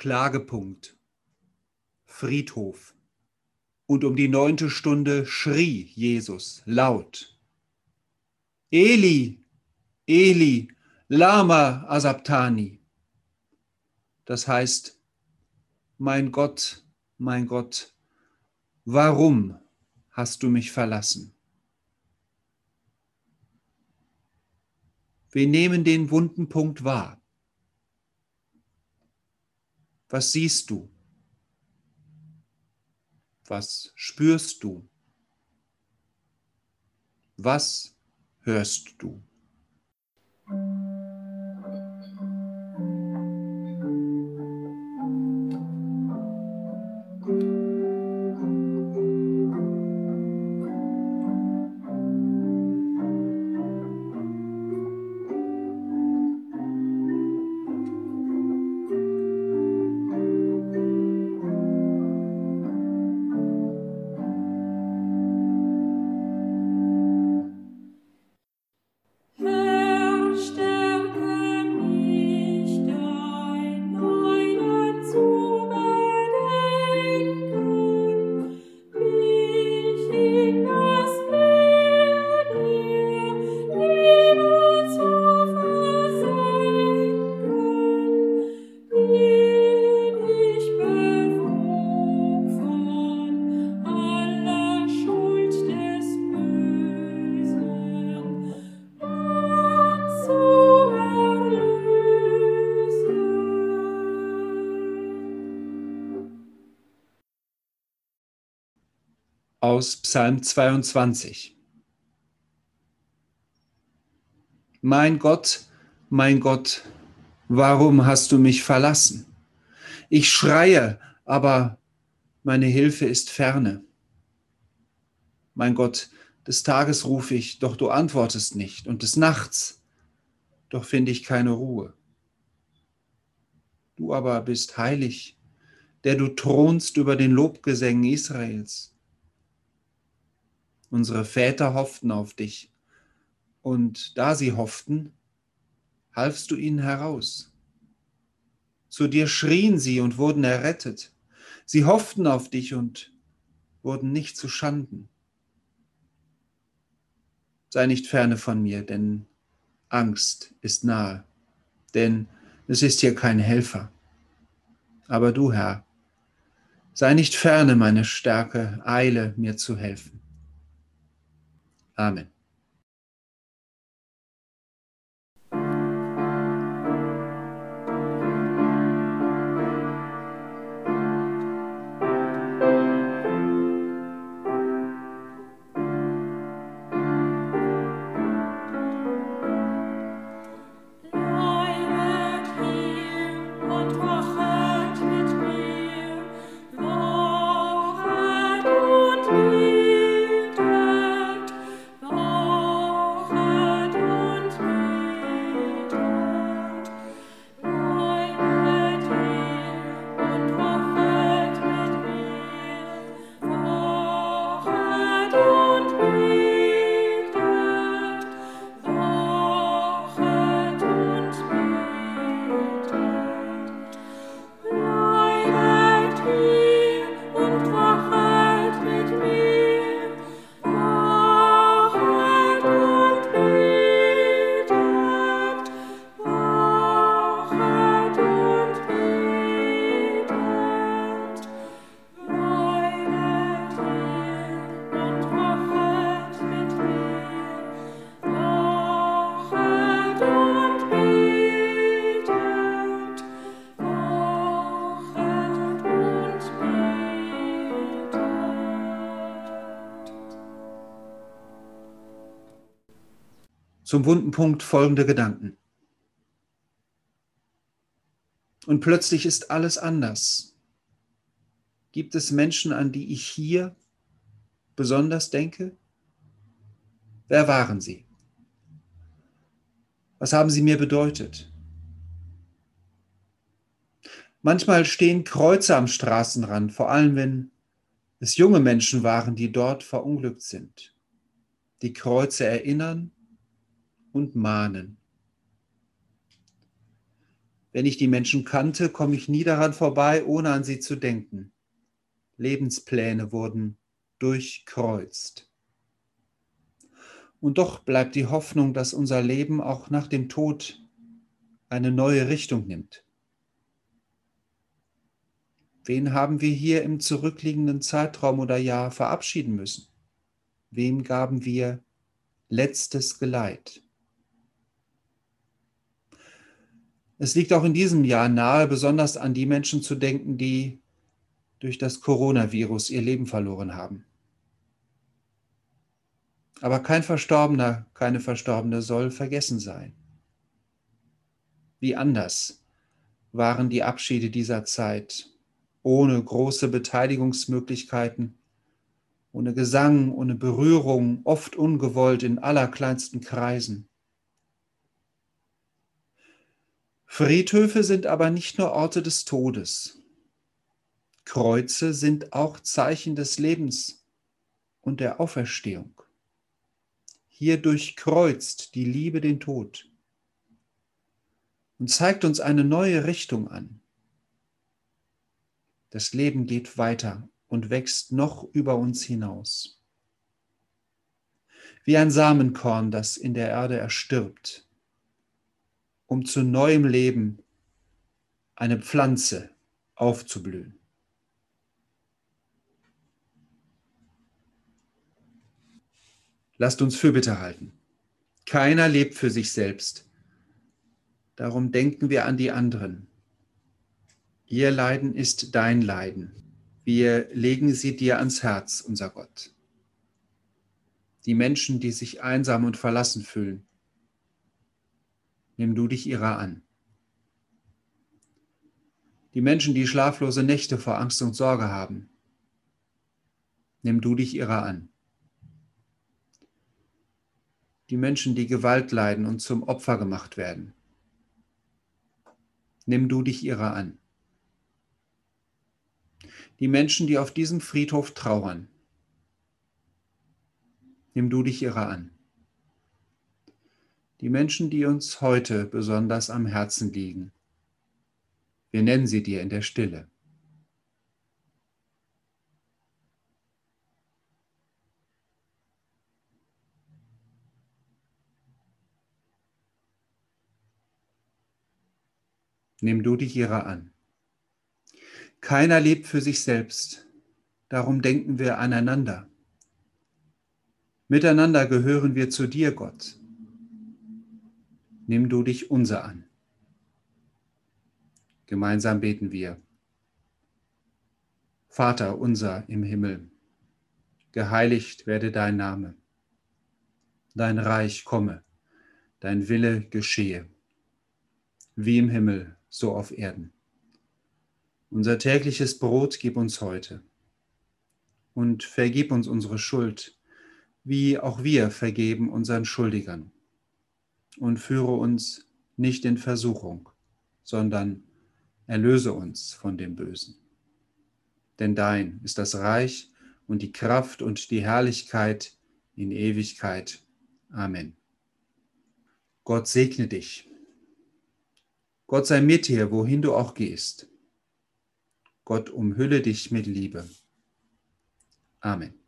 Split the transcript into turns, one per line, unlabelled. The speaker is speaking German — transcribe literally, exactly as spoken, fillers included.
Klagepunkt, Friedhof. Und um die neunte Stunde schrie Jesus laut: Eli, Eli, lama asabtani. Das heißt, mein Gott, mein Gott, warum hast du mich verlassen? Wir nehmen den wunden Punkt wahr. Was siehst du? Was spürst du? Was hörst du? Aus Psalm zweiundzwanzig. Mein Gott, mein Gott, warum hast du mich verlassen? Ich schreie, aber meine Hilfe ist ferne. Mein Gott, des Tages rufe ich, doch du antwortest nicht, und des Nachts, doch finde ich keine Ruhe. Du aber bist heilig, der du thronst über den Lobgesängen Israels. Unsere Väter hofften auf dich, und da sie hofften, halfst du ihnen heraus. Zu dir schrien sie und wurden errettet. Sie hofften auf dich und wurden nicht zu Schanden. Sei nicht ferne von mir, denn Angst ist nahe, denn es ist hier kein Helfer. Aber du, Herr, sei nicht ferne, meine Stärke, eile mir zu helfen. Amen. Zum wunden Punkt folgende Gedanken. Und plötzlich ist alles anders. Gibt es Menschen, an die ich hier besonders denke? Wer waren sie? Was haben sie mir bedeutet? Manchmal stehen Kreuze am Straßenrand, vor allem wenn es junge Menschen waren, die dort verunglückt sind. Die Kreuze erinnern und mahnen. Wenn ich die Menschen kannte, komme ich nie daran vorbei, ohne an sie zu denken. Lebenspläne wurden durchkreuzt. Und doch bleibt die Hoffnung, dass unser Leben auch nach dem Tod eine neue Richtung nimmt. Wen haben wir hier im zurückliegenden Zeitraum oder Jahr verabschieden müssen? Wem gaben wir letztes Geleit? Es liegt auch in diesem Jahr nahe, besonders an die Menschen zu denken, die durch das Coronavirus ihr Leben verloren haben. Aber kein Verstorbener, keine Verstorbene soll vergessen sein. Wie anders waren die Abschiede dieser Zeit, ohne große Beteiligungsmöglichkeiten, ohne Gesang, ohne Berührung, oft ungewollt in allerkleinsten Kreisen. Friedhöfe sind aber nicht nur Orte des Todes. Kreuze sind auch Zeichen des Lebens und der Auferstehung. Hier durchkreuzt die Liebe den Tod und zeigt uns eine neue Richtung an. Das Leben geht weiter und wächst noch über uns hinaus. Wie ein Samenkorn, das in der Erde erstirbt, um zu neuem Leben, eine Pflanze, aufzublühen. Lasst uns Fürbitte halten. Keiner lebt für sich selbst. Darum denken wir an die anderen. Ihr Leiden ist dein Leiden. Wir legen sie dir ans Herz, unser Gott. Die Menschen, die sich einsam und verlassen fühlen, nimm du dich ihrer an. Die Menschen, die schlaflose Nächte vor Angst und Sorge haben, nimm du dich ihrer an. Die Menschen, die Gewalt leiden und zum Opfer gemacht werden, nimm du dich ihrer an. Die Menschen, die auf diesem Friedhof trauern, nimm du dich ihrer an. Die Menschen, die uns heute besonders am Herzen liegen, wir nennen sie dir in der Stille. Nimm du dich ihrer an. Keiner lebt für sich selbst, darum denken wir aneinander. Miteinander gehören wir zu dir, Gott. Nimm du dich unser an. Gemeinsam beten wir. Vater unser im Himmel, geheiligt werde dein Name. Dein Reich komme, dein Wille geschehe, wie im Himmel, so auf Erden. Unser tägliches Brot gib uns heute und vergib uns unsere Schuld, wie auch wir vergeben unseren Schuldigern. Und führe uns nicht in Versuchung, sondern erlöse uns von dem Bösen. Denn dein ist das Reich und die Kraft und die Herrlichkeit in Ewigkeit. Amen. Gott segne dich. Gott sei mit dir, wohin du auch gehst. Gott umhülle dich mit Liebe. Amen.